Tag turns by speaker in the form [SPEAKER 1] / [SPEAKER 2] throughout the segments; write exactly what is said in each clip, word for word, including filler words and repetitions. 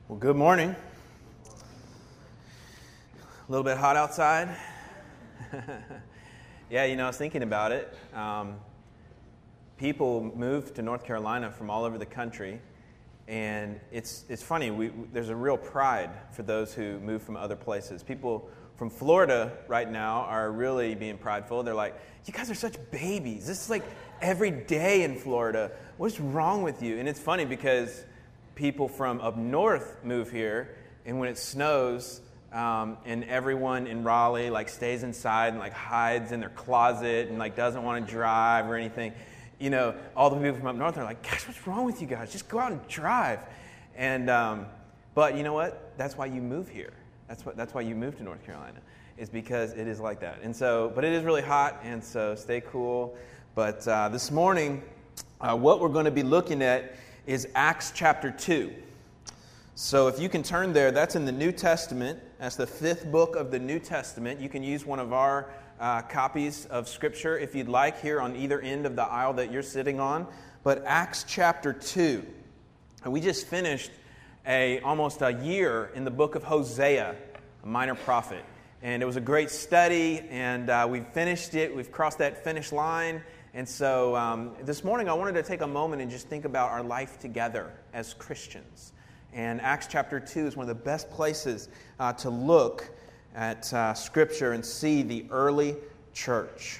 [SPEAKER 1] Well, good morning. A little bit hot outside. Yeah, you know, I was thinking about it. Um, people move to North Carolina from all over the country, and it's it's funny. We, there's a real pride for those who move from other places. People from Florida right now are really being prideful. They're like, "You guys are such babies. This is like every day in Florida. What's wrong with you?" And it's funny because people from up north move here, and when it snows, um, and everyone in Raleigh like stays inside and like hides in their closet and like doesn't want to drive or anything, you know, all the people from up north are like, "Gosh, what's wrong with you guys? Just go out and drive." And um, but you know what? That's why you move here. That's what. That's why you move to North Carolina, is because it is like that. And so, but it is really hot, and so stay cool. But uh, this morning, uh, what we're going to be looking at is Acts chapter two. So if you can turn there, that's in the New Testament. That's the fifth book of the New Testament. You can use one of our uh, copies of Scripture if you'd like, here on either end of the aisle that you're sitting on. But Acts chapter two. And we just finished a almost a year in the book of Hosea, a minor prophet. And it was a great study, and uh, we finished it. We've crossed that finish line. And so um, this morning I wanted to take a moment and just think about our life together as Christians. And Acts chapter two is one of the best places uh, to look at uh, Scripture and see the early church.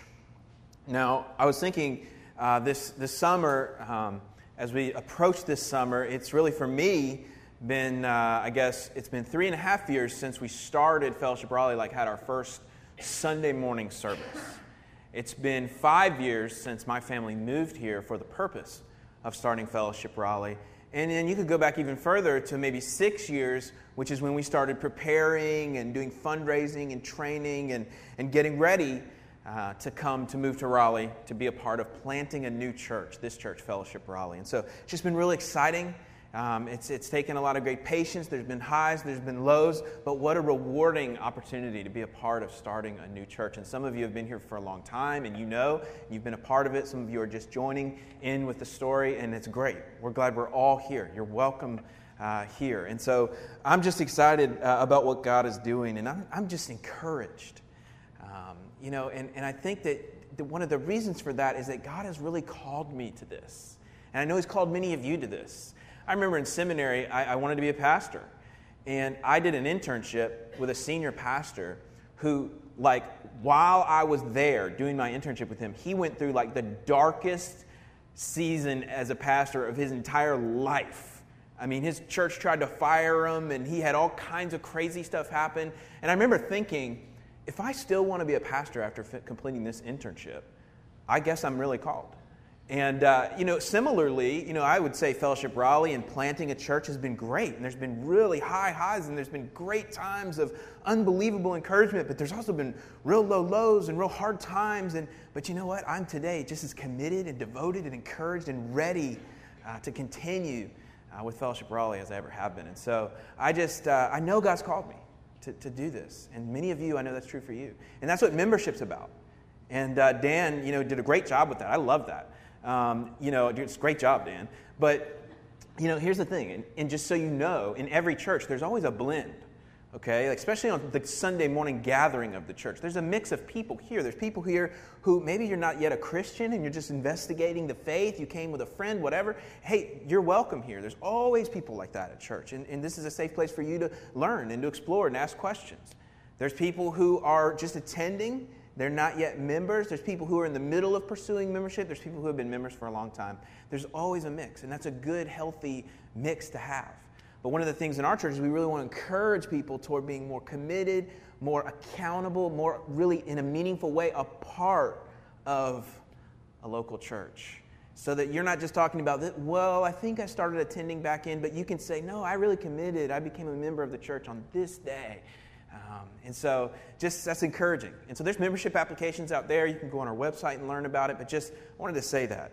[SPEAKER 1] Now, I was thinking uh, this, this summer, um, as we approach this summer, it's really for me been, uh, I guess, it's been three and a half years since we started Fellowship Raleigh, like had our first Sunday morning service. It's been five years since my family moved here for the purpose of starting Fellowship Raleigh. And then you could go back even further to maybe six years, which is when we started preparing and doing fundraising and training and, and getting ready uh, to come to move to Raleigh to be a part of planting a new church, this church, Fellowship Raleigh. And so it's just been really exciting. Um, it's it's taken a lot of great patience. There's been highs, there's been lows, but what a rewarding opportunity to be a part of starting a new church. And some of you have been here for a long time, and you know, you've been a part of it. Some of you are just joining in with the story, and it's great. We're glad we're all here. You're welcome uh, here. And so I'm just excited uh, about what God is doing, and I'm, I'm just encouraged. Um, you know, and, and I think that the, one of the reasons for that is that God has really called me to this. And I know He's called many of you to this. I remember in seminary, I, I wanted to be a pastor. And I did an internship with a senior pastor who, like, while I was there doing my internship with him, he went through, like, the darkest season as a pastor of his entire life. I mean, his church tried to fire him, and he had all kinds of crazy stuff happen. And I remember thinking, if I still want to be a pastor after f- completing this internship, I guess I'm really called. And, uh, you know, similarly, you know, I would say Fellowship Raleigh and planting a church has been great. And there's been really high highs, and there's been great times of unbelievable encouragement. But there's also been real low lows and real hard times. And But you know what? I'm today just as committed and devoted and encouraged and ready uh, to continue uh, with Fellowship Raleigh as I ever have been. And so I just, uh, I know God's called me to, to do this. And many of you, I know that's true for you. And that's what membership's about. And uh, Dan, you know, did a great job with that. I love that. Um, you know, it's a great job, Dan. But, you know, here's the thing. And, and just so you know, in every church, there's always a blend, okay? Like, especially on the Sunday morning gathering of the church. There's a mix of people here. There's people here who maybe you're not yet a Christian and you're just investigating the faith. You came with a friend, whatever. Hey, you're welcome here. There's always people like that at church. And, and this is a safe place for you to learn and to explore and ask questions. There's people who are just attending. They're not yet members. There's people who are in the middle of pursuing membership. There's people who have been members for a long time. There's always a mix, and that's a good, healthy mix to have. But one of the things in our church is we really want to encourage people toward being more committed, more accountable, more really in a meaningful way a part of a local church. So that you're not just talking about, this, well, I think I started attending back in, but you can say, no, I really committed. I became a member of the church on this day. Um, and so just that's encouraging. And so there's membership applications out there. You can go on our website and learn about it. But just wanted to say that.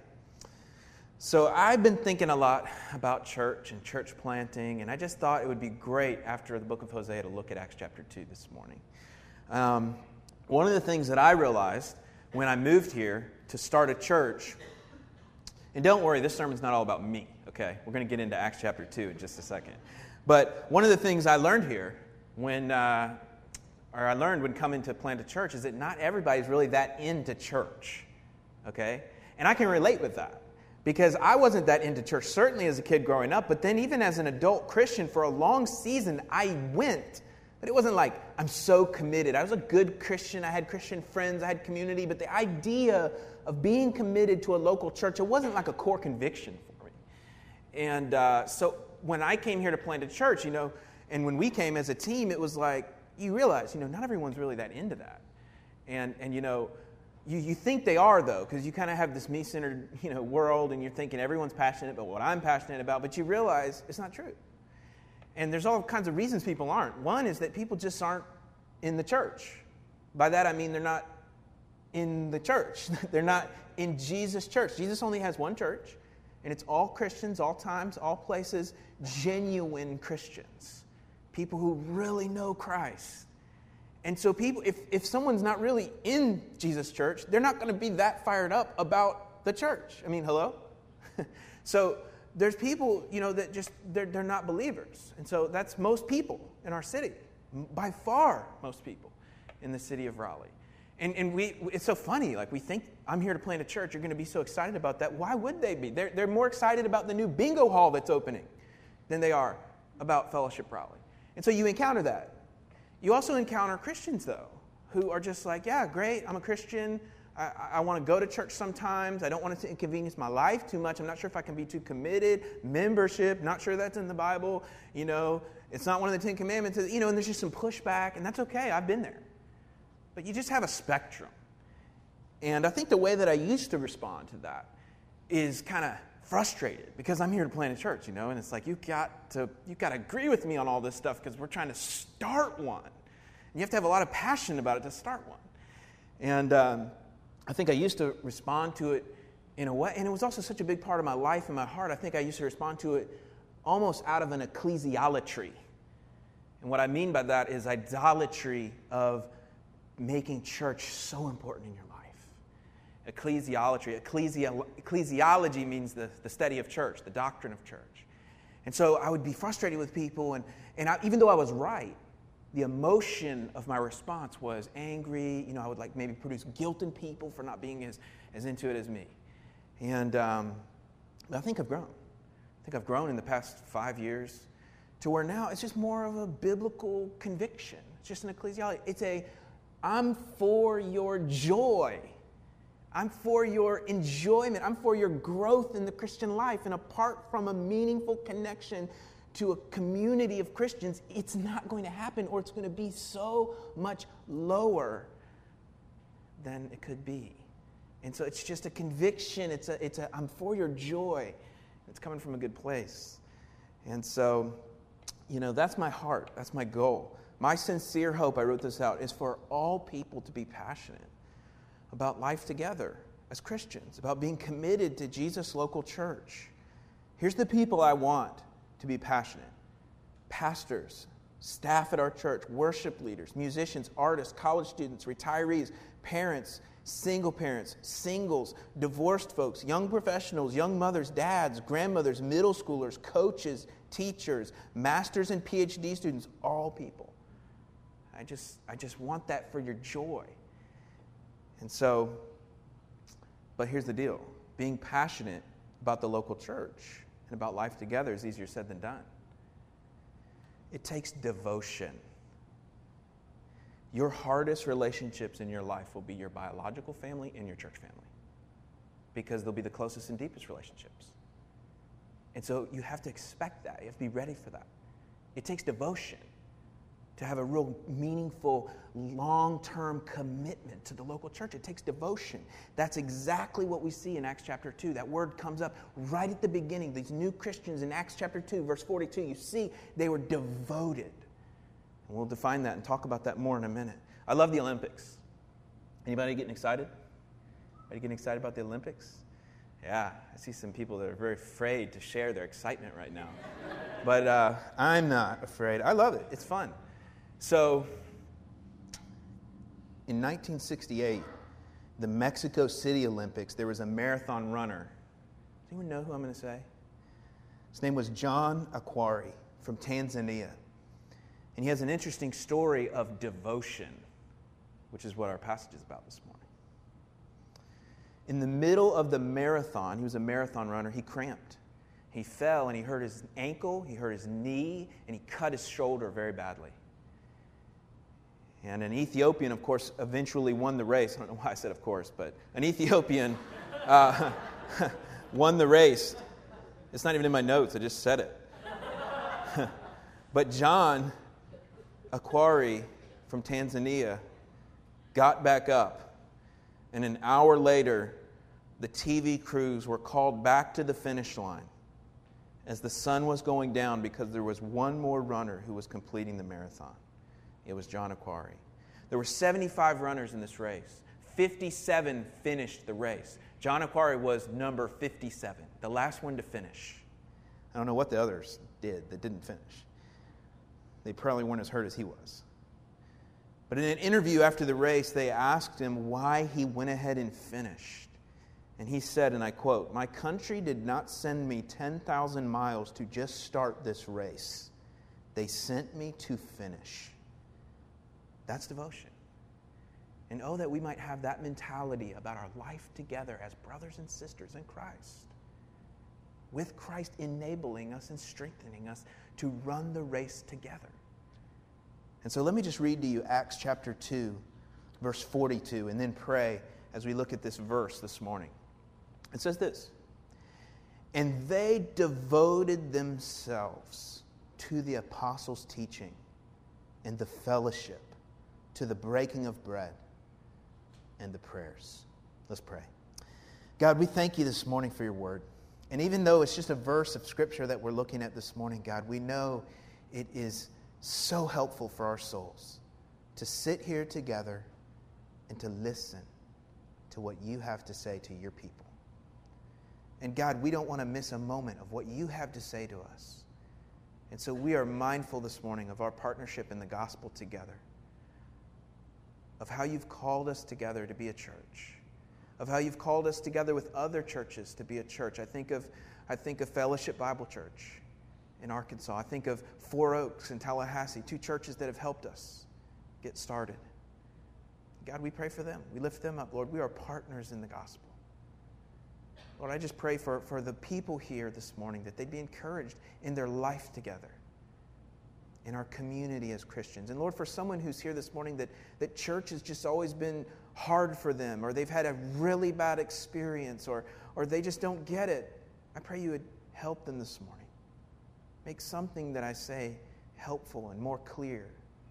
[SPEAKER 1] So I've been thinking a lot about church and church planting. And I just thought it would be great after the book of Hosea to look at Acts chapter two this morning. Um, one of the things that I realized when I moved here to start a church And don't worry, this sermon's not all about me, okay? We're going to get into Acts chapter two in just a second. But one of the things I learned here when, uh, or I learned when coming to plant a church is that not everybody's really that into church, okay? And I can relate with that because I wasn't that into church, certainly as a kid growing up, but then even as an adult Christian for a long season, I went. But it wasn't like I'm so committed. I was a good Christian. I had Christian friends. I had community. But the idea of being committed to a local church, it wasn't like a core conviction for me. And uh, so when I came here to plant a church, you know, and when we came as a team, it was like, you realize, you know, not everyone's really that into that. And, and you know, you, you think they are, though, because you kind of have this me-centered, you know, world, and you're thinking everyone's passionate about what I'm passionate about, but you realize it's not true. And there's all kinds of reasons people aren't. One is that people just aren't in the church. By that, I mean they're not in the church. They're not in Jesus' church. Jesus only has one church, and it's all Christians, all times, all places, genuine Christians. People who really know Christ. And so people, if, if someone's not really in Jesus' church, they're not going to be that fired up about the church. I mean, hello? So there's people, you know, that just, they're, they're not believers. And so that's most people in our city. By far, most people in the city of Raleigh. And, and we, it's so funny, like we think, I'm here to plant a church, you're going to be so excited about that. Why would they be? They're, they're more excited about the new bingo hall that's opening than they are about Fellowship Raleigh. And so you encounter that. You also encounter Christians, though, who are just like, yeah, great, I'm a Christian. I, I want to go to church sometimes. I don't want it to inconvenience my life too much. I'm not sure if I can be too committed. Membership, not sure that's in the Bible. You know, it's not one of the Ten Commandments. You know, and there's just some pushback, and that's okay. I've been there. But you just have a spectrum. And I think the way that I used to respond to that is kind of frustrated because I'm here to plant a church, you know, and it's like you've got to you've got to agree with me on all this stuff because we're trying to start one. And you have to have a lot of passion about it to start one. And um, I think I used to respond to it in a way, and it was also such a big part of my life and my heart. I think I used to respond to it almost out of an ecclesiolatry. And what I mean by that is idolatry of making church so important in your life. Ecclesiolatry. Ecclesi- ecclesiology means the, the study of church, the doctrine of church. And so I would be frustrated with people, and, and I, even though I was right, the emotion of my response was angry. You know, I would like maybe produce guilt in people for not being as, as into it as me. And um, I think I've grown. I think I've grown in the past five years to where now it's just more of a biblical conviction. It's just an ecclesiology. It's a, I'm for your joy. I'm for your enjoyment. I'm for your growth in the Christian life. And apart from a meaningful connection to a community of Christians, it's not going to happen, or it's going to be so much lower than it could be. And so it's just a conviction. It's a, it's a, I'm for your joy. It's coming from a good place. And so, you know, that's my heart. That's my goal. My sincere hope, I wrote this out, is for all people to be passionate about life together as Christians, about being committed to Jesus' local church. Here's the people I want to be passionate. Pastors, staff at our church, worship leaders, musicians, artists, college students, retirees, parents, single parents, singles, divorced folks, young professionals, young mothers, dads, grandmothers, middle schoolers, coaches, teachers, masters and P H D students, all people. I just, I just want that for your joy. And so, but here's the deal. Being passionate about the local church and about life together is easier said than done. It takes devotion. Your hardest relationships in your life will be your biological family and your church family, because they'll be the closest and deepest relationships. And so you have to expect that. You have to be ready for that. It takes devotion to have a real meaningful, long-term commitment to the local church. It takes devotion. That's exactly what we see in Acts chapter two. That word comes up right at the beginning. These new Christians in Acts chapter two, verse forty-two, you see they were devoted. And we'll define that and talk about that more in a minute. I love the Olympics. Anybody getting excited? Anybody getting excited about the Olympics? Yeah, I see some people that are very afraid to share their excitement right now. But uh, I'm not afraid. I love it. It's fun. So, in nineteen sixty-eight, the Mexico City Olympics, there was a marathon runner. anyone know who I'm going to say?
[SPEAKER 2] His name was John Akhwari from Tanzania.
[SPEAKER 1] And he has an interesting story of devotion, which is what our passage is about this morning. In the middle of the marathon, he was a marathon runner, he cramped. He fell and he hurt his ankle, he hurt his knee, and he cut his shoulder very badly. And an Ethiopian, of course, eventually won the race. I don't know why I said of course, but an Ethiopian uh, won the race. It's not even in my notes, I just said it. But John Akhwari from Tanzania got back up, and an hour later, the T V crews were called back to the finish line as the sun was going down because there was one more runner who was completing the marathon. It was John Akhwari. There were seventy-five runners in this race. fifty-seven finished the race. John Akhwari was number fifty-seven, the last one to finish.
[SPEAKER 2] I don't know what the others did that didn't finish. They probably weren't as hurt as he was. But in an interview after the race, they asked him why he went ahead and finished. And he said, and I quote, "My country did not send me ten thousand miles to just start this race. They sent me to finish." That's devotion. And oh, that we might have that mentality about our life together as brothers and sisters in Christ, with Christ enabling us and strengthening us to run the race together. And so let me just read to you Acts chapter two, verse forty-two, and then pray as we look at this verse this morning. It says this, "And they devoted themselves to the apostles' teaching and the fellowship, to the breaking of bread and the prayers." Let's pray. God, we thank you this morning for your word. And even though it's just a verse of Scripture that we're looking at this morning, God, we know it is so helpful for our souls to sit here together and to listen to what you have to say to your people. And God, we don't want to miss a moment of what you have to say to us. And so we are mindful this morning of our partnership in the gospel together, of how you've called us together to be a church, of how you've called us together with other churches to be a church. I think of, I think of Fellowship Bible Church in Arkansas. I think of Four Oaks in Tallahassee, two churches that have helped us get started. God, we pray for them. We lift them up, Lord. We are partners in the gospel. Lord, I just pray for, for the people here this morning that they'd be encouraged in their life together, in our community as Christians. And Lord, for someone who's here this morning that, that church has just always been hard for them, or they've had a really bad experience, or, or they just don't get it, I pray you would help them this morning. Make something that I say helpful and more clear.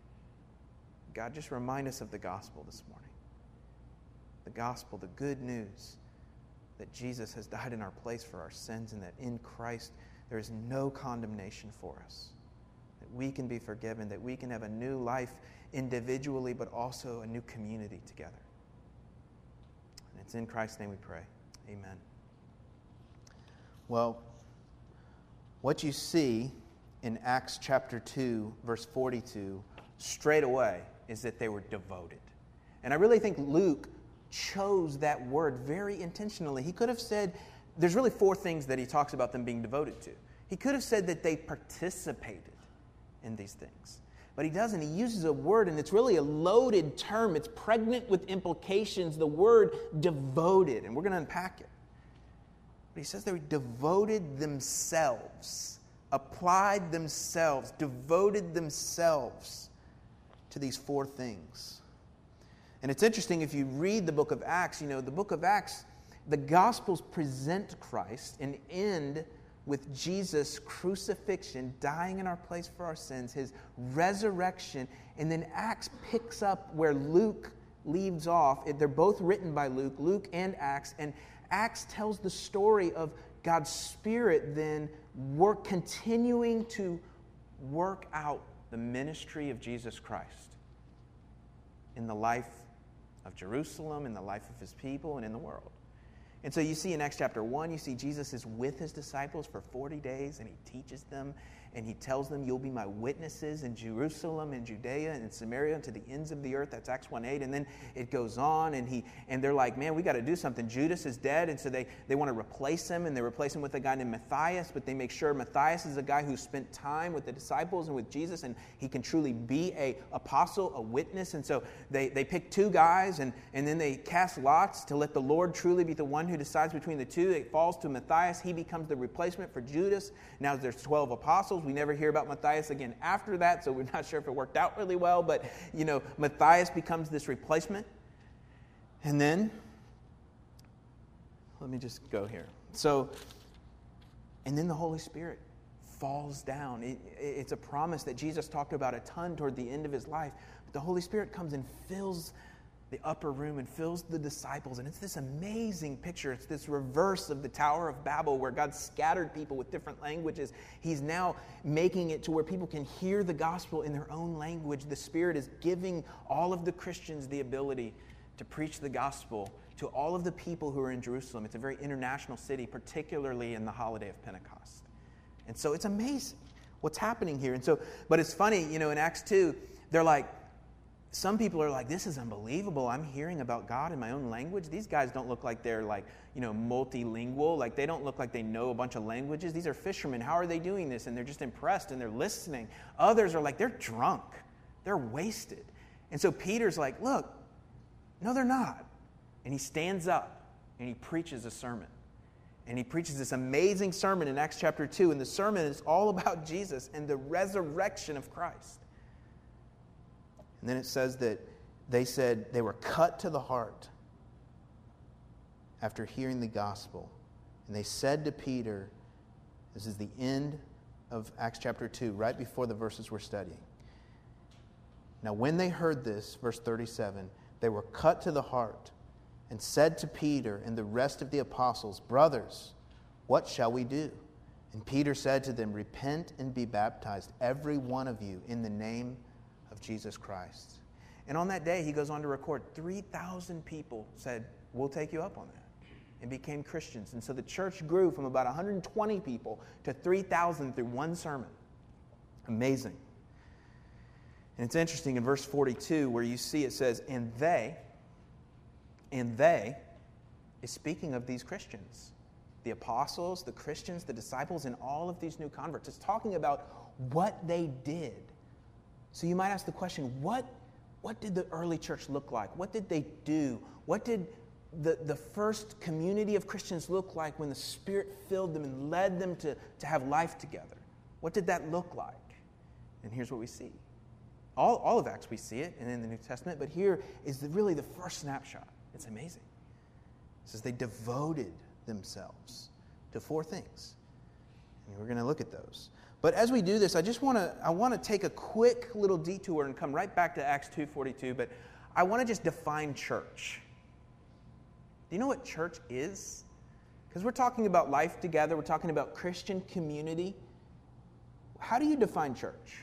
[SPEAKER 2] God, just remind us of the gospel this morning. The gospel, the good news that Jesus has died in our place for our sins, and that in Christ there is no condemnation for us. That we can be forgiven, that we can have a new life individually, but also a new community together. And it's in Christ's name we pray. Amen. Well, what you see in Acts chapter two, verse forty-two, straight away is that they were devoted. And I really think Luke chose that word very intentionally. He could have said, there's really four things that he talks about them being devoted to. He could have said that they participated in these things. But he doesn't. He uses a word, and it's really a loaded term. It's pregnant with implications, the word devoted. And we're going to unpack it. But he says they devoted themselves, applied themselves, devoted themselves to these four things. And it's interesting, if you read the book of Acts, you know, the book of Acts, the Gospels present Christ and end with Jesus' crucifixion, dying in our place for our sins, his resurrection, and then Acts picks up where Luke leaves off. They're both written by Luke, Luke and Acts, and Acts tells the story of God's Spirit then work, continuing to work out the ministry of Jesus Christ in the life of Jerusalem, in the life of his people, and in the world. And so you see in Acts chapter one, you see Jesus is with his disciples for forty days, and he teaches them. and he tells them, you'll be my witnesses in Jerusalem and Judea and Samaria and to the ends of the earth. That's Acts one eight. And then it goes on, and he and they're like, man, we got to do something. Judas is dead, and so they, they want to replace him, and they replace him with a guy named Matthias, but they make sure Matthias is a guy who spent time with the disciples and with Jesus, and he can truly be a apostle, a witness. And so they, they pick two guys, and, and then they cast lots to let the Lord truly be the one who decides between the two. It falls to Matthias. He becomes the replacement for Judas. Now there's twelve apostles. We never hear about Matthias again after that, so we're not sure if it worked out really well, but, you know, Matthias becomes this replacement. And then, let me just go here. So, and then the Holy Spirit falls down. It, it's a promise that Jesus talked about a ton toward the end of his life. But the Holy Spirit comes and fills the upper room and fills the disciples. And it's this amazing picture. It's this reverse of the Tower of Babel where God scattered people with different languages. He's now making it to where people can hear the gospel in their own language. The Spirit is giving all of the Christians the ability to preach the gospel to all of the people who are in Jerusalem. It's a very international city, particularly in the holiday of Pentecost. And so it's amazing what's happening here. And so, but it's funny, you know, in Acts two, they're like, some people are like, this is unbelievable. I'm hearing about God in my own language. These guys don't look like they're like, you know, multilingual. Like they don't look like they know a bunch of languages. These are fishermen. How are they doing this? And they're just impressed and they're listening. Others are like, they're drunk. They're wasted. And so Peter's like, look, no, they're not. And he stands up and he preaches a sermon. And he preaches this amazing sermon in Acts chapter two. And the sermon is all about Jesus and the resurrection of Christ. And then it says that they said they were cut to the heart after hearing the gospel. And they said to Peter, this is the end of Acts chapter two, right before the verses we're studying. Now when they heard this, verse thirty-seven, they were cut to the heart and said to Peter and the rest of the apostles, brothers, what shall we do? And Peter said to them, repent and be baptized, every one of you, in the name of Jesus Christ. And on that day, he goes on to record, three thousand people said, we'll take you up on that, and became Christians. And so the church grew from about one hundred twenty people to three thousand through one sermon. Amazing. And it's interesting in verse forty-two where you see it says, and they, and they is speaking of these Christians. The apostles, the Christians, the disciples, and all of these new converts. It's talking about what they did. So you might ask the question, what, what did the early church look like? What did they do? What did the, the first community of Christians look like when the Spirit filled them and led them to, to have life together? What did that look like? And here's what we see. All, all of Acts we see it, and in the New Testament, but here is the, really the first snapshot. It's amazing. It says they devoted themselves to four things. And we're going to look at those. But as we do this, I just want to I want to take a quick little detour and come right back to Acts two forty-two, but I want to just define church. Do you know what church is? Because we're talking about life together, we're talking about Christian community. How do you define church?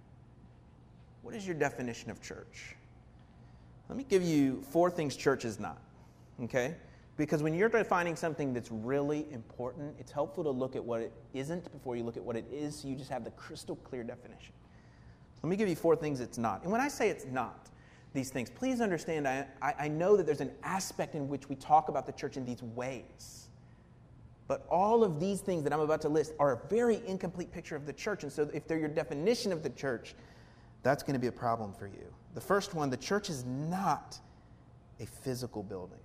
[SPEAKER 2] What is your definition of church? Let me give you four things church is not, okay? Because when you're defining something that's really important, it's helpful to look at what it isn't before you look at what it is, so you just have the crystal clear definition. Let me give you four things it's not. And when I say it's not these things, please understand, I, I know that there's an aspect in which we talk about the church in these ways. But all of these things that I'm about to list are a very incomplete picture of the church. And so if they're your definition of the church, that's going to be a problem for you. The first one, the church is not a physical building.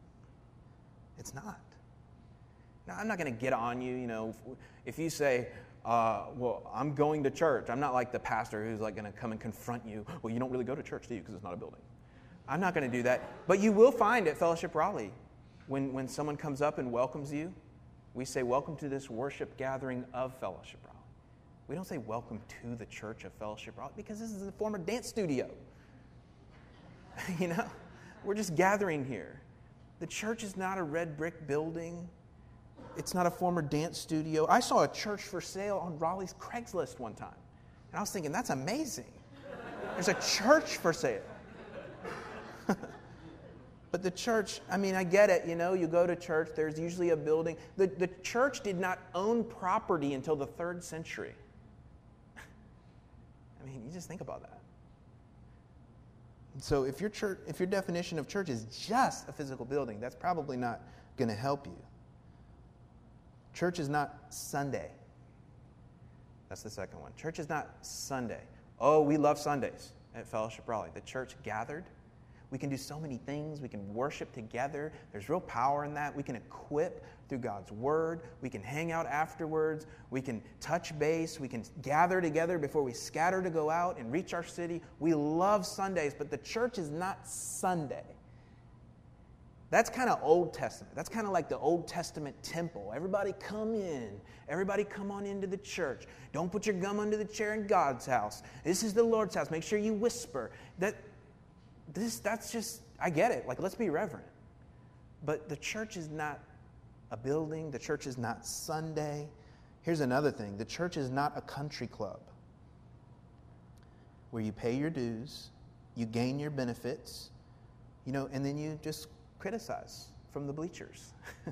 [SPEAKER 2] It's not. Now, I'm not going to get on you, you know, if you say, uh, well, I'm going to church. I'm not like the pastor who's like going to come and confront you. Well, you don't really go to church, do you? Because it's not a building. I'm not going to do that. But you will find at Fellowship Raleigh, when, when someone comes up and welcomes you, we say, welcome to this worship gathering of Fellowship Raleigh. We don't say welcome to the church of Fellowship Raleigh because this is a former dance studio. You know, we're just gathering here. The church is not a red brick building. It's not a former dance studio. I saw a church for sale on Raleigh's Craigslist one time. And I was thinking, that's amazing. There's a church for sale. But the church, I mean, I get it. You know, you go to church, there's usually a building. The, the church did not own property until the third century.
[SPEAKER 1] just think about that.
[SPEAKER 2] So if your church, if your definition of church is just a physical building, that's probably not going to help you. Church is not Sunday. That's the second one. Church is not Sunday. Oh, we love Sundays at Fellowship Raleigh. The church gathered. We can do so many things. We can worship together. There's real power in that. We can equip through God's word. We can hang out afterwards. We can touch base. We can gather together before we scatter to go out and reach our city. We love Sundays, but the church is not Sunday. That's kind of Old Testament. That's kind of like the Old Testament temple. Everybody come in. Everybody come on into the church. Don't put your gum under the chair in God's house. This is the Lord's house. Make sure you whisper. That this that's just, I get it. Like, let's be reverent. But the church is not a building. The church is not Sunday. Here's another thing. The church is not a country club where you pay your dues, you gain your benefits, you know, and then you just criticize from the bleachers.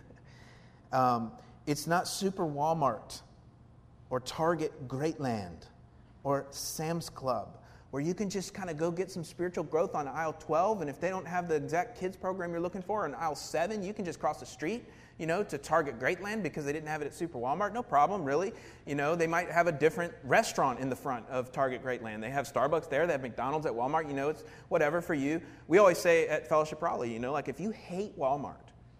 [SPEAKER 2] um, it's not Super Walmart or Target Greatland or Sam's Club, where you can just kind of go get some spiritual growth on aisle twelve, and if they don't have the exact kids program you're looking for on aisle seven, you can just cross the street, you know, to Target Greatland because they didn't have it at Super Walmart. No problem, really. You know, they might have a different restaurant in the front of Target Greatland. They have Starbucks there. They have McDonald's at Walmart. You know, it's whatever for you. We always say at Fellowship Raleigh, you know, like if you hate Walmart,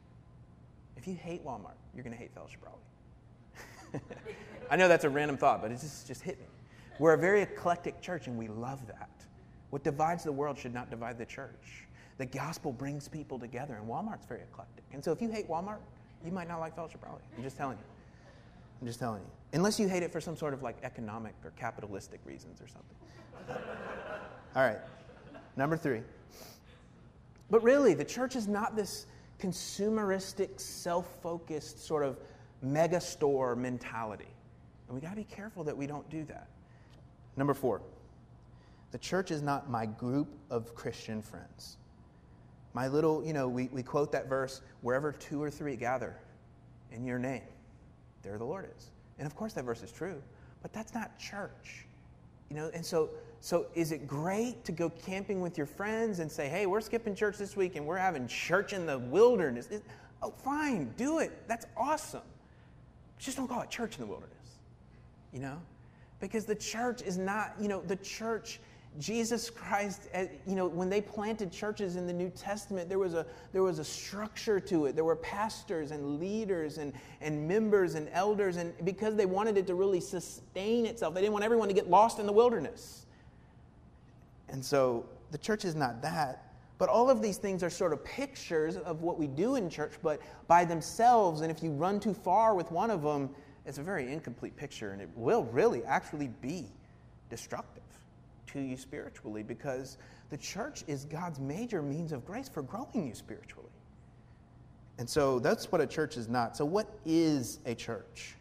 [SPEAKER 2] if you hate Walmart, you're going to hate Fellowship Raleigh. I know that's a random thought, but it just, just hit me. We're a very eclectic church, and we love that. What divides the world should not divide the church. The gospel brings people together, and Walmart's very eclectic. And so if you hate Walmart, you might not like Fellowship Raleigh. I'm just telling you. I'm just telling you. Unless you hate it for some sort of like economic or capitalistic reasons or something. All right. Number three. But really, the church is not this consumeristic, self-focused sort of mega store mentality. And we got to be careful that we don't do that. Number four. The church is not my group of Christian friends. My little, you know, we, we quote that verse, wherever two or three gather in your name, there the Lord is. And of course that verse is true, but that's not church. You know, and so so is it great to go camping with your friends and say, hey, we're skipping church this week and we're having church in the wilderness? It, oh, fine, do it. That's awesome. Just don't call it church in the wilderness, you know? Because the church is not, you know, the church... Jesus Christ, you know, when they planted churches in the New Testament, there was a there was a structure to it. There were pastors and leaders and, and members and elders, and because they wanted it to really sustain itself, they didn't want everyone to get lost in the wilderness. And so the church is not that. But all of these things are sort of pictures of what we do in church, but by themselves, and if you run too far with one of them, it's a very incomplete picture, and it will really actually be destructive to you spiritually, because the church is God's major means of grace for growing you spiritually. And so that's what a church is not. So what is a church?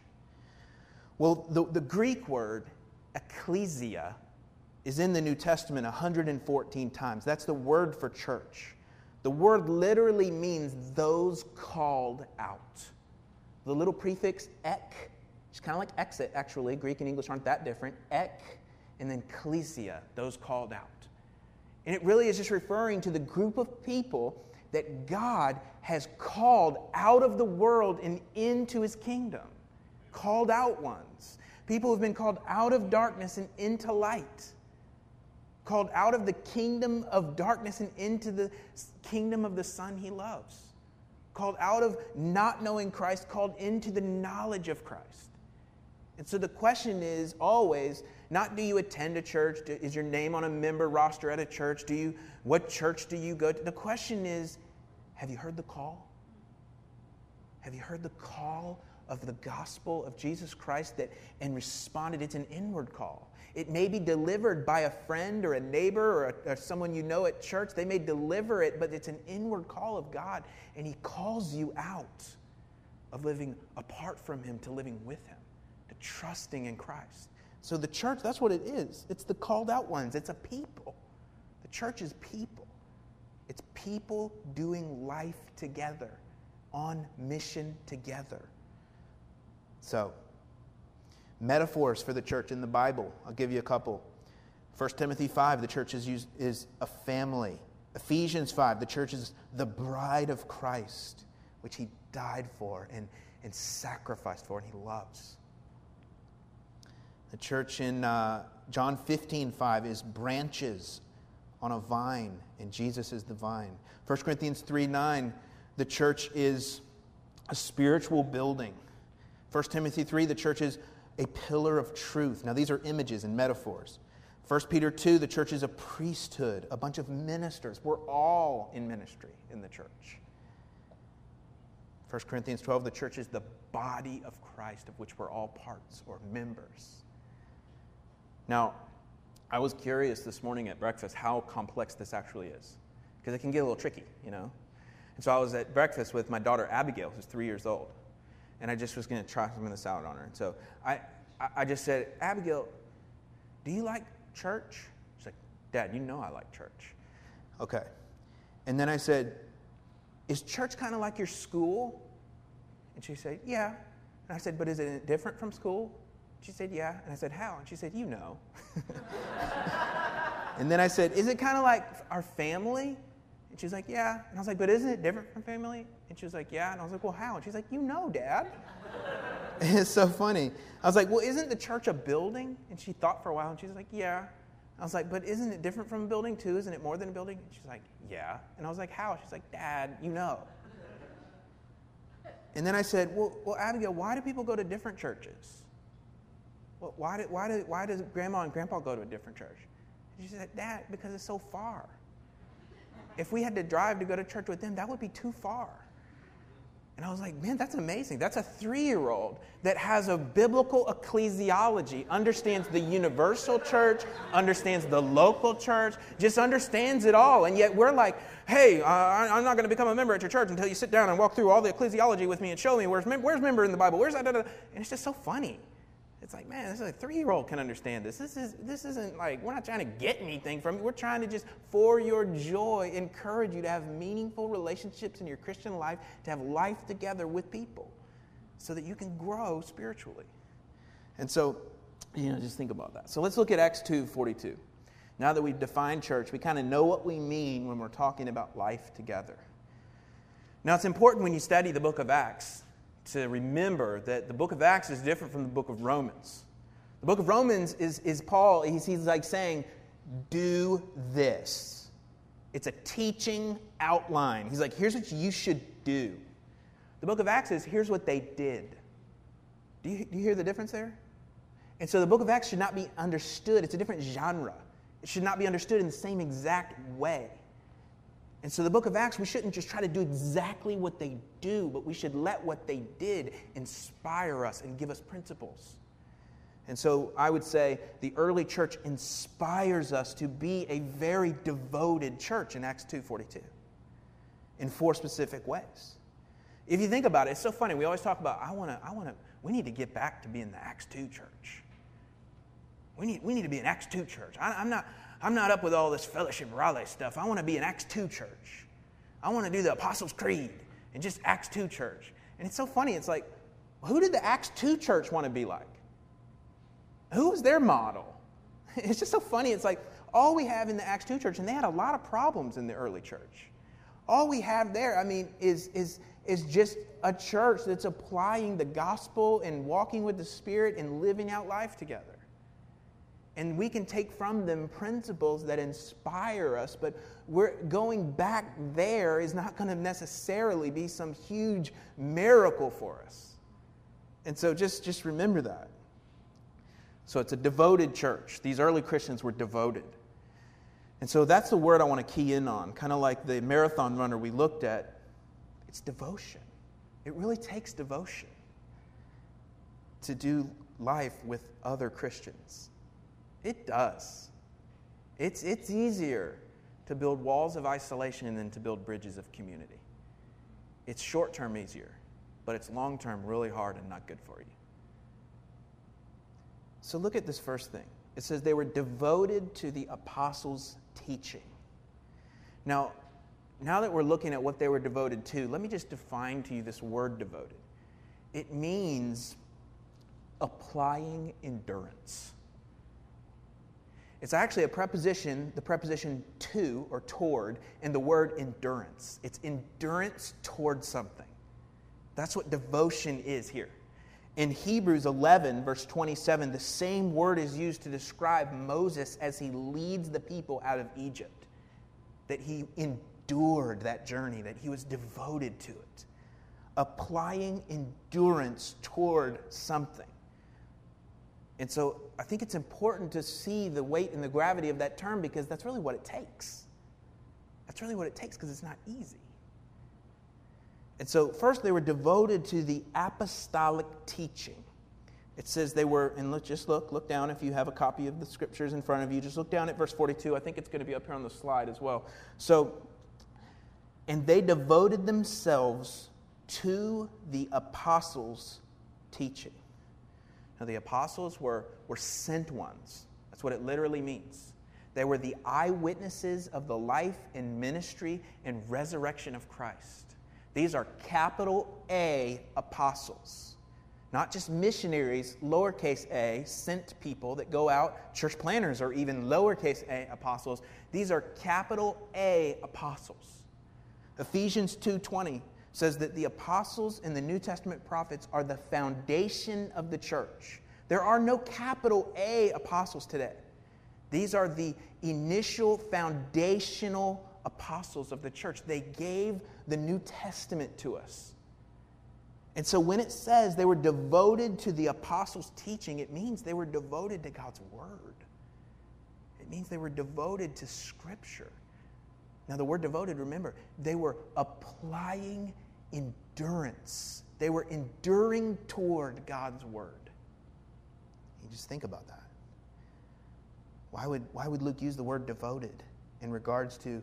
[SPEAKER 2] Well, the, the Greek word ecclesia is in the New Testament one hundred fourteen times. That's the word for church. The word literally means those called out. The little prefix ek, it's kind of like exit actually. Greek and English aren't that different. Ek. And then ecclesia, those called out. And it really is just referring to the group of people that God has called out of the world and into his kingdom. Called out ones. People who have been called out of darkness and into light. Called out of the kingdom of darkness and into the kingdom of the Son he loves. Called out of not knowing Christ, called into the knowledge of Christ. And so the question is always, not do you attend a church? Is your name on a member roster at a church? Do you? What church do you go to? The question is, have you heard the call? Have you heard the call of the gospel of Jesus Christ that and responded? It's an inward call. It may be delivered by a friend or a neighbor or, a, or someone you know at church. They may deliver it, but it's an inward call of God, and he calls you out of living apart from him to living with him, to trusting in Christ. So the church, that's what it is. It's the called out ones. It's a people. The church is people. It's people doing life together, on mission together. So, metaphors for the church in the Bible. I'll give you a couple. First Timothy five, the church is, used, is a family. Ephesians five, the church is the bride of Christ, which he died for and, and sacrificed for, and he loves. The church in uh, John fifteen five is branches on a vine, and Jesus is the vine. First Corinthians three nine, the church is a spiritual building. First Timothy three, the church is a pillar of truth. Now, these are images and metaphors. First Peter two, the church is a priesthood, a bunch of ministers. We're all in ministry in the church. First Corinthians twelve, the church is the body of Christ, of which we're all parts or members. Now, I was curious this morning at breakfast how complex this actually is, because it can get a little tricky, you know. And so I was at breakfast with my daughter Abigail, who's three years old, and I just was going to try some of this out on her. And so I, I just said, Abigail, do you like church? She's like, Dad, you know I like church. Okay. And then I said, is church kind of like your school? And she said, yeah. And I said, but is it different from school? She said, yeah. And I said, how? And she said, you know. And then I said, is it kind of like our family? And she's like, yeah. And I was like, but isn't it different from family? And she was like, yeah. And I was like, well, how? And she's like, you know, Dad. It's so funny. I was like, well, isn't the church a building? And she thought for a while, and she's like, yeah. I was like, but isn't it different from a building too? Isn't it more than a building? And she's like, yeah. And I was like, how? She's like, Dad, you know. And then I said, well, well Abigail, why do people go to different churches? Well, why, do, why, do, why does Grandma and Grandpa go to a different church? And she said, Dad, because it's so far. If we had to drive to go to church with them, that would be too far. And I was like, man, that's amazing. That's a three-year-old that has a biblical ecclesiology, understands the universal church, understands the local church, just understands it all. And yet we're like, hey, uh, I'm not going to become a member at your church until you sit down and walk through all the ecclesiology with me and show me where's, where's member in the Bible, where's that? And it's just so funny. It's like, man, this is a three-year-old can understand this. This is this isn't like, we're not trying to get anything from you. We're trying to just, for your joy, encourage you to have meaningful relationships in your Christian life, to have life together with people so that you can grow spiritually. And so, you know, just think about that. So let's look at Acts two forty-two. Now that we've defined church, we kind of know what we mean when we're talking about life together. Now, it's important when you study the book of Acts to remember that the book of Acts is different from the book of Romans. The book of Romans is, is Paul, he's, he's like saying, do this. It's a teaching outline. He's like, here's what you should do. The book of Acts is, here's what they did. Do you, do you hear the difference there? And so the book of Acts should not be understood. It's a different genre. It should not be understood in the same exact way. And so the book of Acts, we shouldn't just try to do exactly what they do, but we should let what they did inspire us and give us principles. And so I would say the early church inspires us to be a very devoted church in Acts two forty-two in four specific ways. If you think about it, it's so funny. We always talk about, I want to, I want to, we need to get back to being the Acts two church. We need, we need to be an Acts two church. I, I'm not... I'm not up with all this Fellowship Raleigh stuff. I want to be an Acts two church. I want to do the Apostles' Creed and just Acts two church. And it's so funny. It's like, who did the Acts two church want to be like? Who was their model? It's just so funny. It's like all we have in the Acts two church, and they had a lot of problems in the early church. All we have there, I mean, is, is, is just a church that's applying the gospel and walking with the Spirit and living out life together. And we can take from them principles that inspire us, but we're going back there is not going to necessarily be some huge miracle for us. And so just, just remember that. So it's a devoted church. These early Christians were devoted. And so that's the word I want to key in on, kind of like the marathon runner we looked at. It's devotion. It really takes devotion to do life with other Christians. It does. It's, it's easier to build walls of isolation than to build bridges of community. It's short-term easier, but it's long-term really hard and not good for you. So look at this first thing. It says they were devoted to the apostles' teaching. Now, now that we're looking at what they were devoted to, let me just define to you this word devoted. It means applying endurance. It's actually a preposition, the preposition to or toward, and the word endurance. It's endurance toward something. That's what devotion is here. In Hebrews eleven, verse twenty-seven, the same word is used to describe Moses as he leads the people out of Egypt. That he endured that journey, that he was devoted to it. Applying endurance toward something. And so I think it's important to see the weight and the gravity of that term because that's really what it takes. That's really what it takes because it's not easy. And so first they were devoted to the apostolic teaching. It says they were, and look, just look, look down if you have a copy of the scriptures in front of you. Just look down at verse forty-two. I think it's going to be up here on the slide as well. So, and they devoted themselves to the apostles' teaching. Now, the apostles were, were sent ones. That's what it literally means. They were the eyewitnesses of the life and ministry and resurrection of Christ. These are capital A apostles. Not just missionaries, lowercase a, sent people that go out, church planners or even lowercase a apostles. These are capital A apostles. Ephesians two twenty says that the apostles and the New Testament prophets are the foundation of the church. There are no capital A apostles today. These are the initial foundational apostles of the church. They gave the New Testament to us. And so when it says they were devoted to the apostles' teaching, it means they were devoted to God's word. It means they were devoted to Scripture. Now the word devoted, remember, they were applying endurance. They were enduring toward God's word. You just think about that. Why would, why would Luke use the word devoted in regards to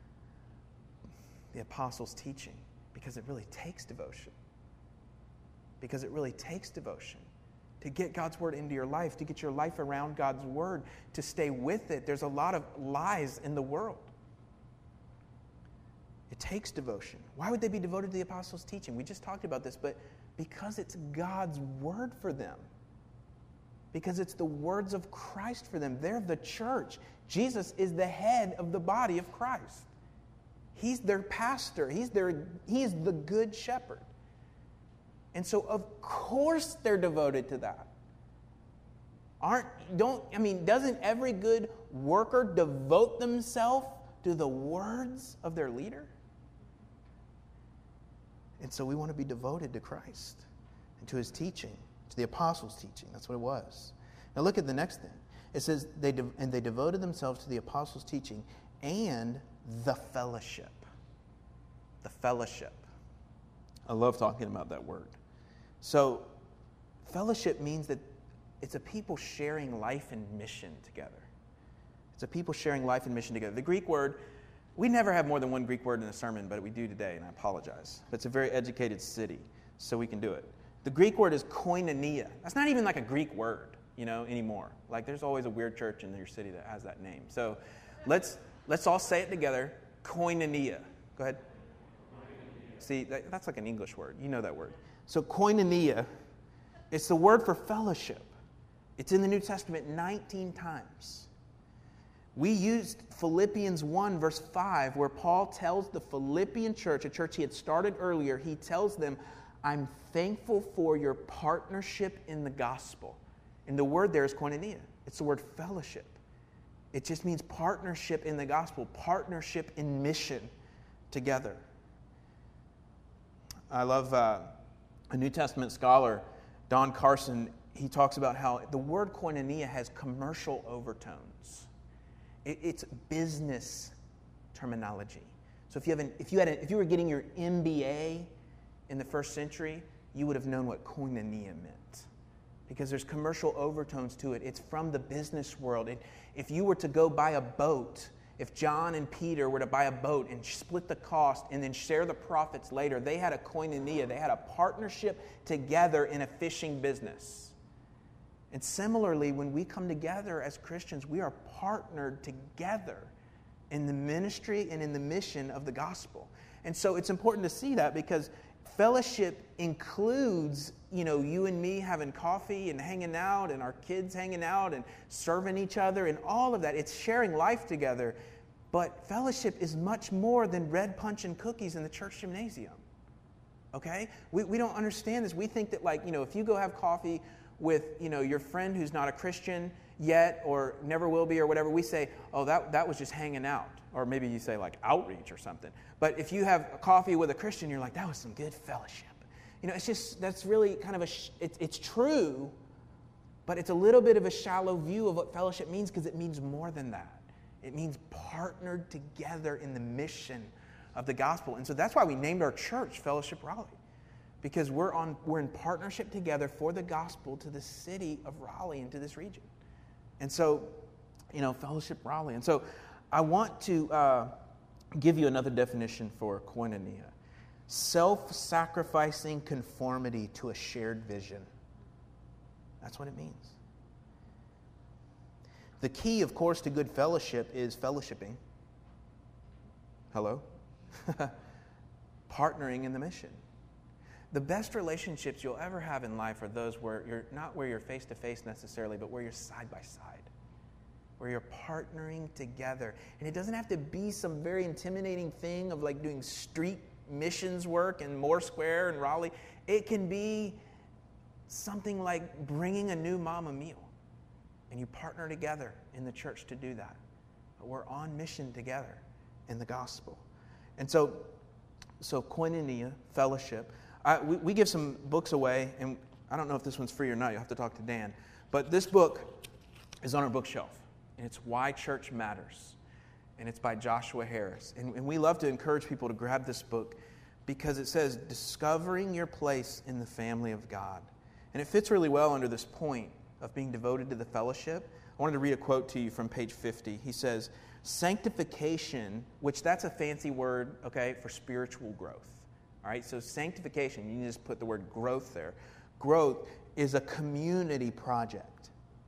[SPEAKER 2] the apostles' teaching? Because it really takes devotion. Because it really takes devotion. To get God's word into your life, to get your life around God's word, to stay with it. There's a lot of lies in the world. It takes devotion. Why would they be devoted to the apostles' teaching? We just talked about this, but because it's God's word for them. Because it's the words of Christ for them. They're the church. Jesus is the head of the body of Christ. He's their pastor. He's their, he is the good shepherd. And so, of course, they're devoted to that. Aren't, don't, I mean, doesn't every good worker devote themselves to the words of their leader? And so we want to be devoted to Christ and to his teaching, to the apostles' teaching. That's what it was. Now look at the next thing. It says, they de- and they devoted themselves to the apostles' teaching and the fellowship. The fellowship. I love talking about that word. So, fellowship means that it's a people sharing life and mission together. It's a people sharing life and mission together. The Greek word, we never have more than one Greek word in a sermon, but we do today, and I apologize. But it's a very educated city, so we can do it. The Greek word is koinonia. That's not even like a Greek word, you know, anymore. Like there's always a weird church in your city that has that name. So let's let's all say it together. Koinonia. Go ahead. See, that, that's like an English word. You know that word. So koinonia, it's the word for fellowship. It's in the New Testament nineteen times. We used Philippians one, verse five, where Paul tells the Philippian church, a church he had started earlier, he tells them, I'm thankful for your partnership in the gospel. And the word there is koinonia. It's the word fellowship. It just means partnership in the gospel, partnership in mission together. I love uh, a New Testament scholar, Don Carson. He talks about how the word koinonia has commercial overtones. It, it's business terminology. So if you have an, if you had a, if you were getting your M B A in the first century, you would have known what koinonia meant. Because there's commercial overtones to it. It's from the business world. It, if you were to go buy a boat, if John and Peter were to buy a boat and split the cost and then share the profits later, they had a koinonia. They had a partnership together in a fishing business. And similarly, when we come together as Christians, we are partnered together in the ministry and in the mission of the gospel. And so it's important to see that because Fellowship includes, you know, you and me having coffee and hanging out and our kids hanging out and serving each other and all of that. It's sharing life together. But fellowship is much more than red punch and cookies in the church gymnasium. Okay? We we don't understand this. We think that, like, you know, if you go have coffee with, you know, your friend who's not a Christian yet or never will be or whatever, we say, oh, that, that was just hanging out. Or maybe you say, like, outreach or something. But if you have coffee with a Christian, you're like, that was some good fellowship. You know, it's just, that's really kind of a, sh- it, it's true, but it's a little bit of a shallow view of what fellowship means, because it means more than that. It means partnered together in the mission of the gospel. And so that's why we named our church Fellowship Raleigh, because we're on we're in partnership together for the gospel to the city of Raleigh and to this region. And so, you know, Fellowship Raleigh. And so I want to uh, give you another definition for koinonia. Self-sacrificing conformity to a shared vision. That's what it means. The key, of course, to good fellowship is fellowshipping. Hello? Partnering in the mission. The best relationships you'll ever have in life are those where you're not where you're face-to-face necessarily, but where you're side-by-side, where you're partnering together. And it doesn't have to be some very intimidating thing of like doing street missions work in Moore Square and Raleigh. It can be something like bringing a new mom a meal, and you partner together in the church to do that. But we're on mission together in the gospel. And so, so koinonia, fellowship. I, we, we give some books away, and I don't know if this one's free or not. You'll have to talk to Dan. But this book is on our bookshelf, and it's Why Church Matters, and it's by Joshua Harris. And, and we love to encourage people to grab this book because it says, discovering your place in the family of God. And it fits really well under this point of being devoted to the fellowship. I wanted to read a quote to you from page fifty. He says, sanctification, which that's a fancy word, okay, for spiritual growth. All right, so sanctification, you can just put the word growth there. Growth is a community project.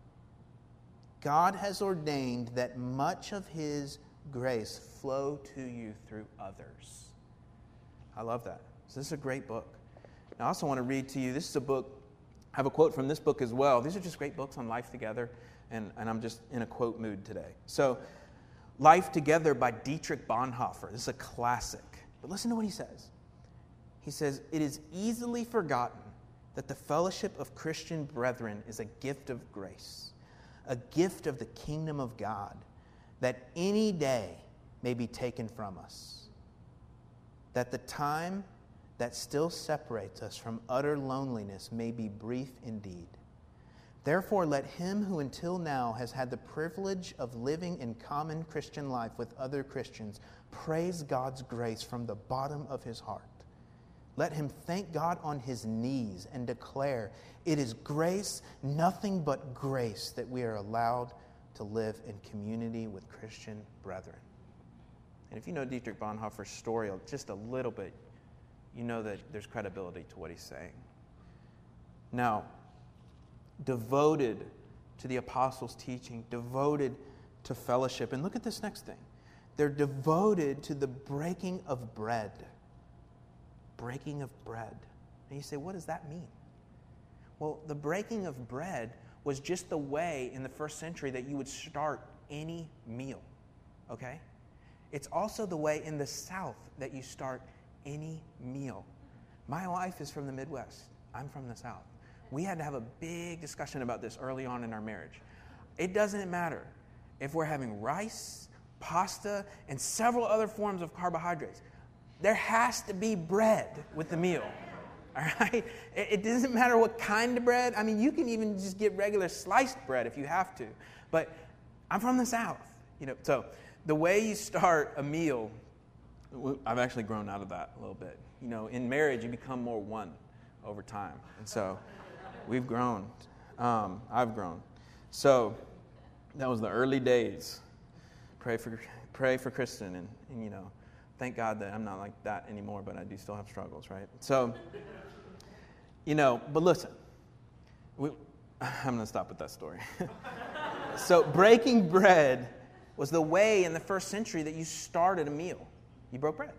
[SPEAKER 2] God has ordained that much of His grace flow to you through others. I love that. So this is a great book. I also want to read to you, this is a book, I have a quote from this book as well. These are just great books on life together, and, and I'm just in a quote mood today. So, Life Together by Dietrich Bonhoeffer. This is a classic. But listen to what he says. He says, it is easily forgotten that the fellowship of Christian brethren is a gift of grace, a gift of the kingdom of God, that any day may be taken from us, that the time that still separates us from utter loneliness may be brief indeed. Therefore, let him who until now has had the privilege of living in common Christian life with other Christians praise God's grace from the bottom of his heart. Let him thank God on his knees and declare, it is grace, nothing but grace, that we are allowed to live in community with Christian brethren. And if you know Dietrich Bonhoeffer's story just a little bit, you know that there's credibility to what he's saying. Now, devoted to the apostles' teaching, devoted to fellowship. And look at this next thing. They're devoted to the breaking of bread. Breaking of bread. And you say, what does that mean? Well, the breaking of bread was just the way in the first century that you would start any meal. Okay? It's also the way in the South that you start any meal. My wife is from the Midwest. I'm from the South. We had to have a big discussion about this early on in our marriage. It doesn't matter if we're having rice, pasta, and several other forms of carbohydrates. There has to be bread with the meal. All right? It doesn't matter what kind of bread. I mean, you can even just get regular sliced bread if you have to. But I'm from the South. You know, so the way you start a meal, I've actually grown out of that a little bit. You know, in marriage, you become more one over time. And so we've grown. Um, I've grown. So that was the early days. Pray for pray for Kristen, and, and you know, thank God that I'm not like that anymore, but I do still have struggles, right? So, you know, but listen, we, I'm going to stop with that story. So breaking bread was the way in the first century that you started a meal. You broke bread.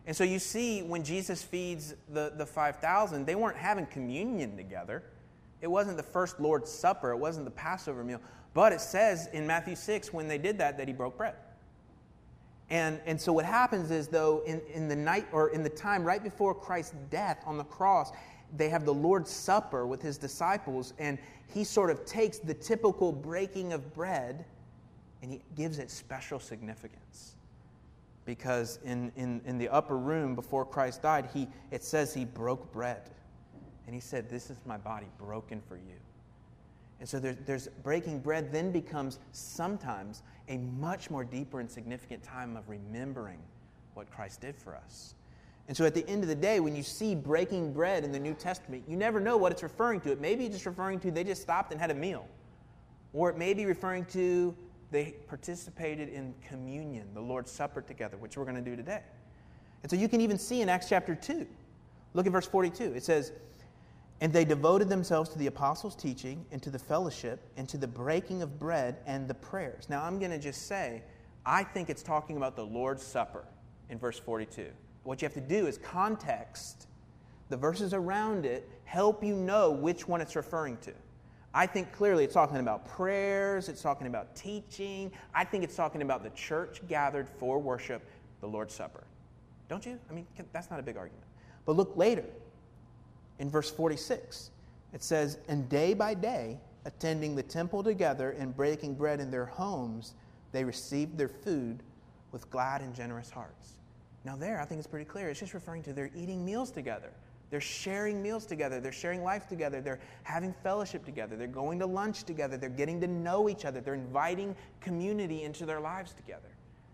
[SPEAKER 1] And so you see, when Jesus feeds the, the five thousand, they weren't having communion together. It wasn't the first Lord's Supper. It wasn't the Passover meal. But it says in Matthew six, when they did that, that he broke bread. And, and so what happens is, though, in, in the night or in the time right before Christ's death on the cross, they have the Lord's Supper with his disciples, and he sort of takes the typical breaking of bread and he gives it special significance. Because in, in, in the upper room before Christ died, he it says he broke bread. And he said, "This is my body broken for you." And so there's, there's breaking bread then becomes sometimes a much more deeper and significant time of remembering what Christ did for us. And so at the end of the day, when you see breaking bread in the New Testament, you never know what it's referring to. It may be just referring to they just stopped and had a meal. Or it may be referring to they participated in communion, the Lord's Supper together, which we're going to do today. And so you can even see in Acts chapter two. Look at verse forty-two. It says, "And they devoted themselves to the apostles' teaching and to the fellowship and to the breaking of bread and the prayers." Now I'm going to just say, I think it's talking about the Lord's Supper in verse forty-two. What you have to do is context the verses around it, help you know which one it's referring to. I think clearly it's talking about prayers, it's talking about teaching. I think it's talking about the church gathered for worship, the Lord's Supper. Don't you? I mean, that's not a big argument. But look later, in verse forty-six, it says, "And day by day, attending the temple together and breaking bread in their homes, they received their food with glad and generous hearts." Now there, I think it's pretty clear. It's just referring to they're eating meals together. They're sharing meals together. They're sharing life together. They're having fellowship together. They're going to lunch together. They're getting to know each other. They're inviting community into their lives together.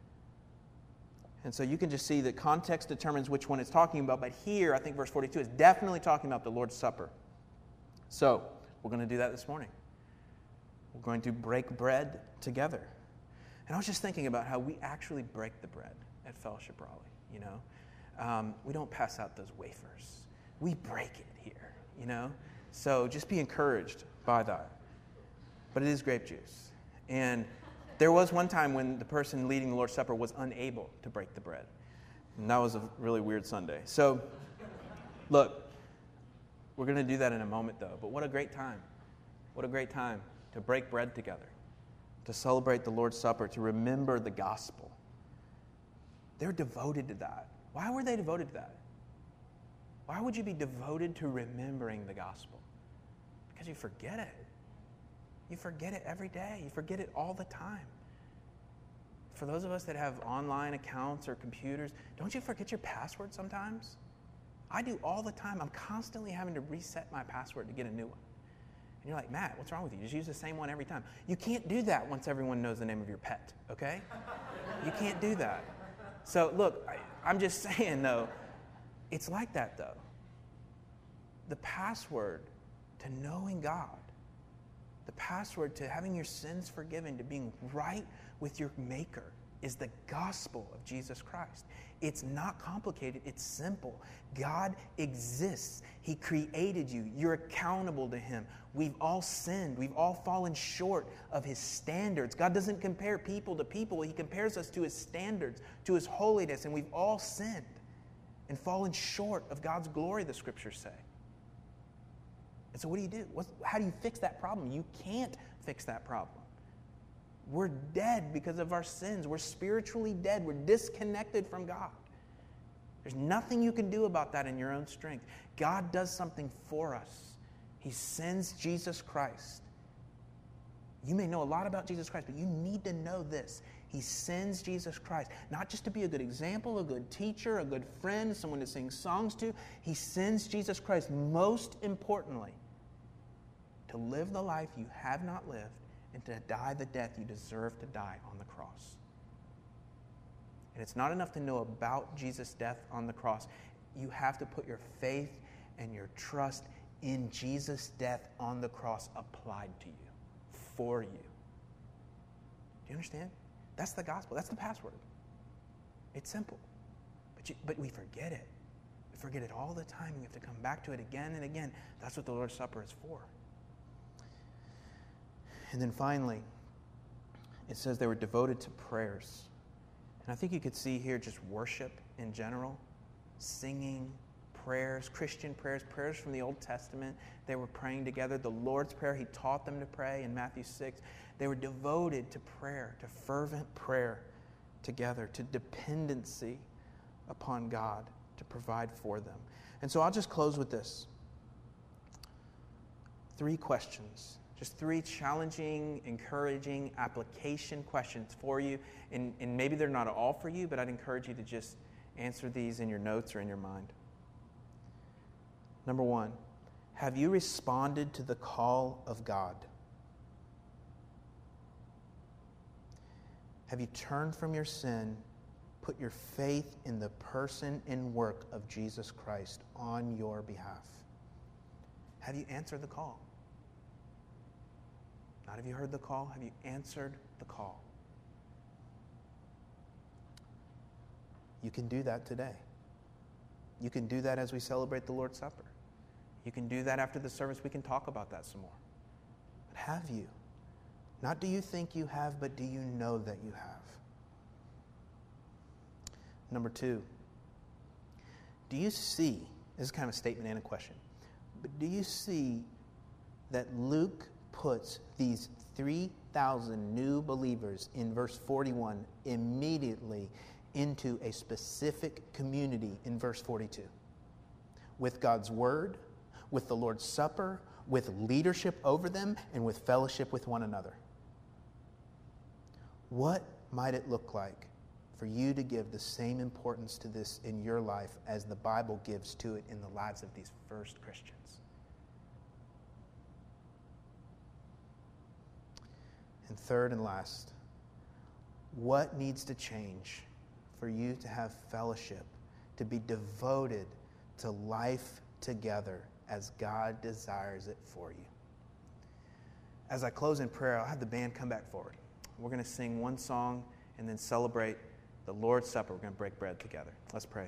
[SPEAKER 1] And so you can just see that context determines which one it's talking about. But here, I think verse forty-two is definitely talking about the Lord's Supper. So we're going to do that this morning. We're going to break bread together. And I was just thinking about how we actually break the bread at Fellowship Raleigh, you know. Um, we don't pass out those wafers. We break it here, you know. So just be encouraged by that. But it is grape juice. And there was one time when the person leading the Lord's Supper was unable to break the bread. And that was a really weird Sunday. So, look, we're going to do that in a moment, though. But what a great time. What a great time to break bread together, to celebrate the Lord's Supper, to remember the gospel. They're devoted to that. Why were they devoted to that? Why would you be devoted to remembering the gospel? Because you forget it. You forget it every day. You forget it all the time. For those of us that have online accounts or computers, don't you forget your password sometimes? I do all the time. I'm constantly having to reset my password to get a new one. And you're like, "Matt, what's wrong with you? Just use the same one every time." You can't do that once everyone knows the name of your pet, okay? You can't do that. So look, I, I'm just saying, though, it's like that, though. The password to knowing God, the password to having your sins forgiven, to being right with your Maker, is the gospel of Jesus Christ. It's not complicated. It's simple. God exists. He created you. You're accountable to Him. We've all sinned. We've all fallen short of His standards. God doesn't compare people to people. He compares us to His standards, to His holiness, and we've all sinned and fallen short of God's glory, the Scriptures say. And so what do you do? What's, how do you fix that problem? You can't fix that problem. We're dead because of our sins. We're spiritually dead. We're disconnected from God. There's nothing you can do about that in your own strength. God does something for us. He sends Jesus Christ. You may know a lot about Jesus Christ, but you need to know this. He sends Jesus Christ, not just to be a good example, a good teacher, a good friend, someone to sing songs to. He sends Jesus Christ, most importantly, to live the life you have not lived and to die the death you deserve to die on the cross. And it's not enough to know about Jesus' death on the cross. You have to put your faith and your trust in Jesus' death on the cross applied to you, for you. Do you understand? That's the gospel. That's the password. It's simple. But, you, but we forget it. We forget it all the time. We have to come back to it again and again. That's what the Lord's Supper is for. And then finally, it says they were devoted to prayers. And I think you could see here just worship in general. singing, prayers, Christian prayers, prayers from the Old Testament. They were praying together. The Lord's Prayer, he taught them to pray in Matthew six. They were devoted to prayer, to fervent prayer together, to dependency upon God to provide for them. And so I'll just close with this. Three questions. Just three challenging, encouraging application questions for you. And, and maybe they're not all for you, but I'd encourage you to just answer these in your notes or in your mind. Number one, have you responded to the call of God? Have you turned from your sin, put your faith in the person and work of Jesus Christ on your behalf? Have you answered the call? Not have you heard the call, have you answered the call? You can do that today. You can do that as we celebrate the Lord's Supper. You can do that after the service. We can talk about that some more. But have you? Not do you think you have, but do you know that you have? Number two, do you see, this is kind of a statement and a question, but do you see that Luke puts these three thousand new believers in verse forty-one immediately into a specific community in verse forty-two? With God's word, with the Lord's Supper, with leadership over them, and with fellowship with one another. What might it look like for you to give the same importance to this in your life as the Bible gives to it in the lives of these first Christians? And third and last, what needs to change for you to have fellowship, to be devoted to life together as God desires it for you? As I close in prayer, I'll have the band come back forward. We're going to sing one song and then celebrate the Lord's Supper. We're going to break bread together. Let's pray.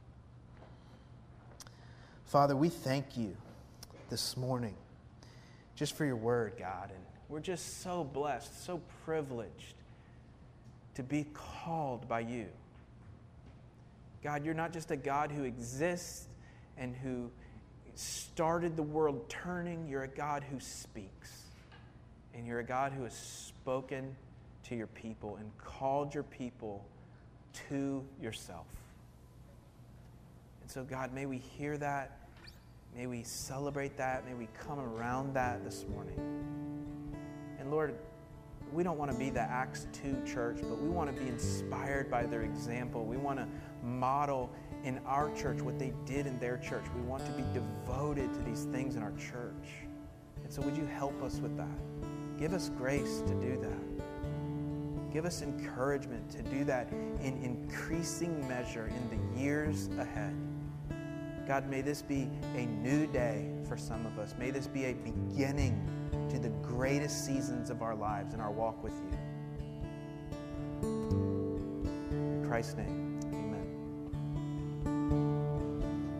[SPEAKER 1] Father, we thank you this morning just for your word, God. And we're just so blessed, so privileged to be called by you. God, you're not just a God who exists and who started the world turning. You're a God who speaks. And you're a God who has spoken to your people and called your people to yourself. And so, God, may we hear that. May we celebrate that. May we come around that this morning. And Lord, we don't want to be the Acts two church, but we want to be inspired by their example. We want to model in our church what they did in their church. We want to be devoted to these things in our church. And so would you help us with that? Give us grace to do that. Give us encouragement to do that in increasing measure in the years ahead. God, may this be a new day for some of us. May this be a beginning to the greatest seasons of our lives and our walk with you. In Christ's name.